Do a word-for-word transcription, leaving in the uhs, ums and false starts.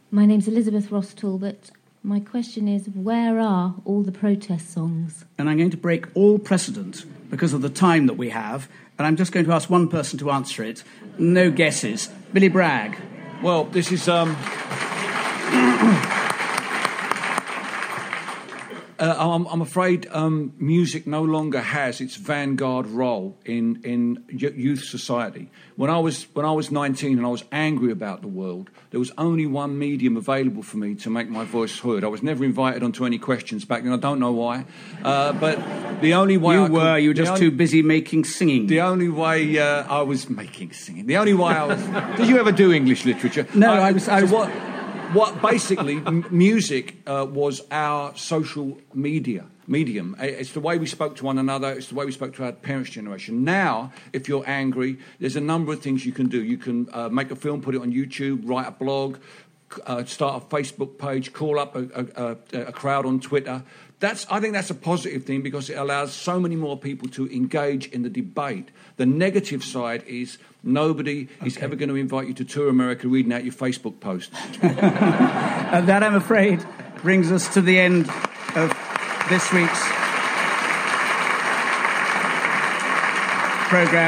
My name's Elizabeth Ross Talbot. My question is, where are all the protest songs? And I'm going to break all precedent because of the time that we have, and I'm just going to ask one person to answer it. No guesses. Billy Bragg. Well, this is... Um... Uh, I'm, I'm afraid um, music no longer has its vanguard role in in youth society. When I was when I was nineteen and I was angry about the world, there was only one medium available for me to make my voice heard. I was never invited onto any questions back then. I don't know why, uh, but the only way you I were could, you were just only, too busy making singing. The only way uh, I was making singing. The only way I was. Did you ever do English literature? No, I, I was. I was so what? What basically m- music uh, was our social media medium. It's the way we spoke to one another. It's the way we spoke to our parents' generation. Now, if you're angry, there's a number of things you can do. You can uh, make a film, put it on YouTube, write a blog, uh, start a Facebook page, call up a, a, a, a crowd on Twitter. That's, I think that's a positive thing because it allows so many more people to engage in the debate. The negative side is nobody okay. is ever going to invite you to tour America reading out your Facebook posts. And that, I'm afraid, brings us to the end of this week's programme.